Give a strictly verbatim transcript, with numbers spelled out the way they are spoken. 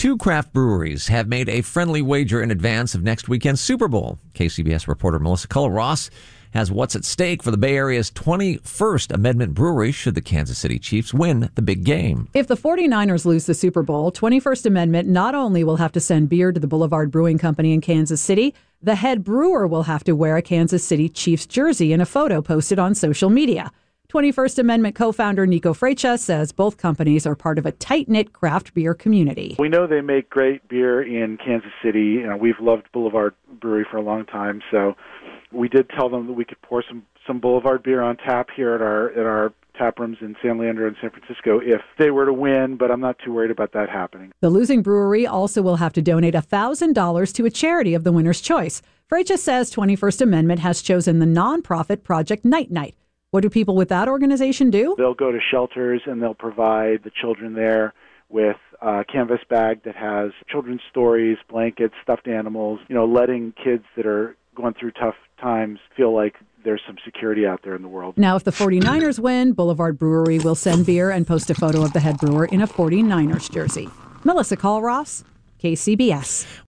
Two craft breweries have made a friendly wager in advance of next weekend's Super Bowl. K C B S reporter Melissa Cullen-Ross has what's at stake for the Bay Area's twenty-first Amendment Brewery should the Kansas City Chiefs win the big game. If the 49ers lose the Super Bowl, twenty-first Amendment not only will have to send beer to the Boulevard Brewing Company in Kansas City, the head brewer will have to wear a Kansas City Chiefs jersey in a photo posted on social media. twenty-first Amendment co-founder Nico Freitas says both companies are part of a tight-knit craft beer community. We know they make great beer in Kansas City. You know, we've loved Boulevard Brewery for a long time, so we did tell them that we could pour some, some Boulevard beer on tap here at our at our tap rooms in San Leandro and San Francisco if they were to win, but I'm not too worried about that happening. The losing brewery also will have to donate one thousand dollars to a charity of the winner's choice. Freitas says twenty-first Amendment has chosen the nonprofit Project Night Night. What do people with that organization do? They'll go to shelters and they'll provide the children there with a canvas bag that has children's stories, blankets, stuffed animals, you know, letting kids that are going through tough times feel like there's some security out there in the world. Now, if the 49ers win, Boulevard Brewery will send beer and post a photo of the head brewer in a 49ers jersey. Melissa Cullen-Ross, K C B S.